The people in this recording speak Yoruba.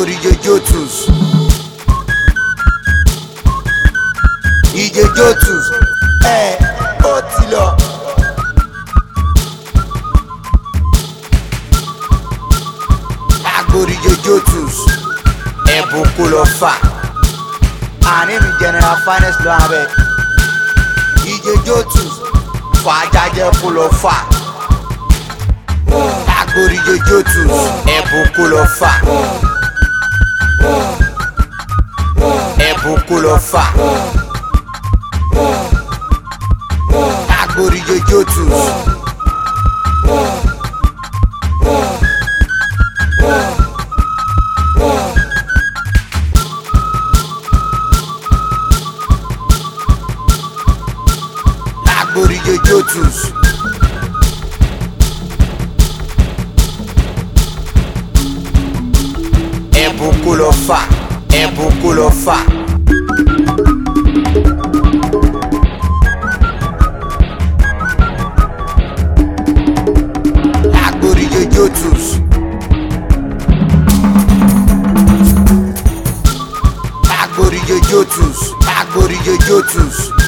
Jotus. DJ Jotus. Ó ti lọ. Agbórí Jotus. Ẹ̀bùn kò lọ fà. Àní mi general finance lọ abẹ. DJ Jotus. Fàájájẹ́ kò lọ fà. Agbórí Jotus. Ẹ̀bùn kò lọ fà. Ẹ̀bùn kò lọ fà. Agbórí Jotus. Agbórí Jotus. Ẹ̀bùn kò lọ fà. Ẹ̀bùn kò lọ fà. Agbórí Jotus. Agbórí Jotus. Agbórí Jotus.